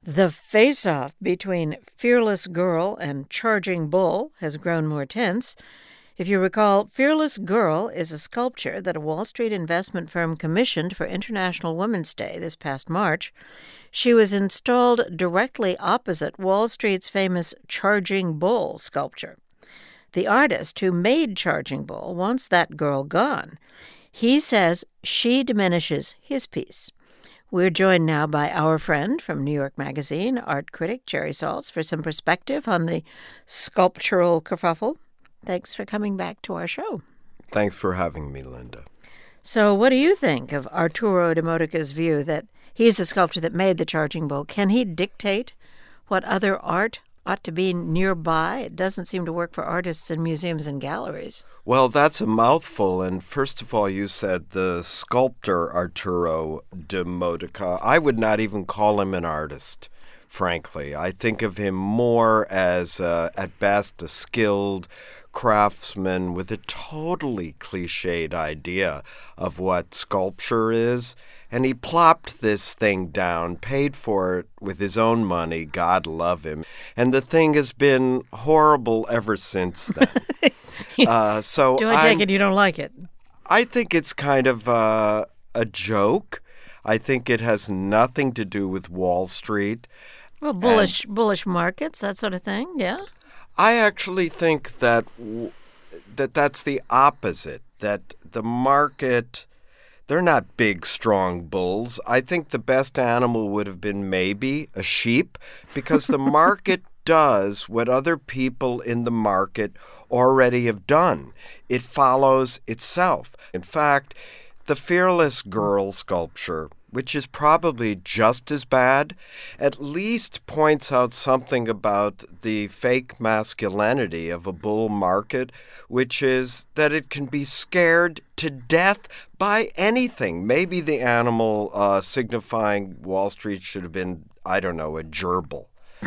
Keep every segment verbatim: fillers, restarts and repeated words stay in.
The face-off between Fearless Girl and Charging Bull has grown more tense. If you recall, Fearless Girl is a sculpture that a Wall Street investment firm commissioned for International Women's Day this past March. She was installed directly opposite Wall Street's famous Charging Bull sculpture. The artist who made Charging Bull wants that girl gone. He says she diminishes his piece. We're joined now by our friend from New York Magazine, art critic Jerry Saltz, for some perspective on the sculptural kerfuffle. Thanks for coming back to our show. Thanks for having me, Linda. So what do you think of Arturo de Modica's view that he's the sculptor that made the Charging Bull? Can he dictate what other art ought to be nearby? It doesn't seem to work for artists in museums and galleries. Well, that's a mouthful. And first of all, you said the sculptor Arturo de Modica. I would not even call him an artist, frankly. I think of him more as, uh, at best, a skilled craftsman with a totally cliched idea of what sculpture is. And he plopped this thing down, paid for it with his own money, God love him. And the thing has been horrible ever since then. uh, so Do I take I'm, it you don't like it? I think it's kind of uh, a joke. I think it has nothing to do with Wall Street. Well, bullish and bullish markets, that sort of thing, yeah? I actually think that w- that that's the opposite, that the market... They're not big, strong bulls. I think the best animal would have been maybe a sheep, because the market does what other people in the market already have done. It follows itself. In fact, the Fearless Girl sculpture, which is probably just as bad, at least points out something about the fake masculinity of a bull market, which is that it can be scared to death by anything. Maybe the animal uh, signifying Wall Street should have been, I don't know, a gerbil.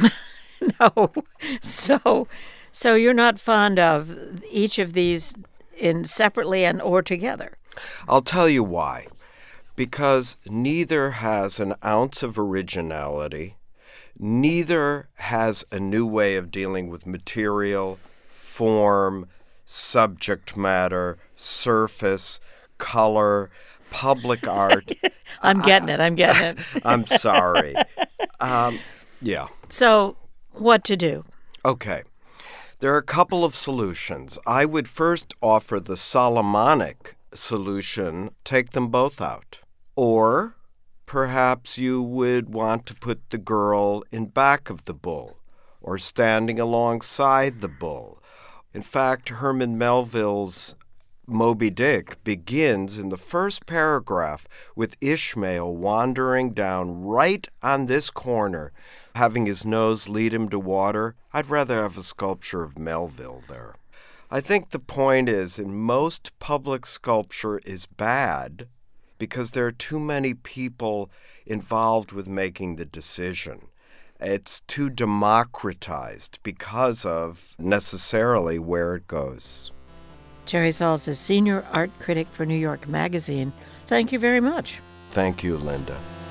No. So, so you're not fond of each of these in separately and or together? I'll tell you why. Because neither has an ounce of originality, neither has a new way of dealing with material, form, subject matter, surface, color, public art. I'm getting it, I'm getting it. I'm sorry. Um, yeah. So, what to do? Okay. There are a couple of solutions. I would first offer the Solomonic solution, take them both out. Or perhaps you would want to put the girl in back of the bull or standing alongside the bull. In fact, Herman Melville's Moby Dick begins in the first paragraph with Ishmael wandering down right on this corner, having his nose lead him to water. I'd rather have a sculpture of Melville there. I think the point is, in most public sculpture is bad because there are too many people involved with making the decision. It's too democratized because of necessarily where it goes. Jerry Saltz is senior art critic for New York Magazine. Thank you very much. Thank you, Linda.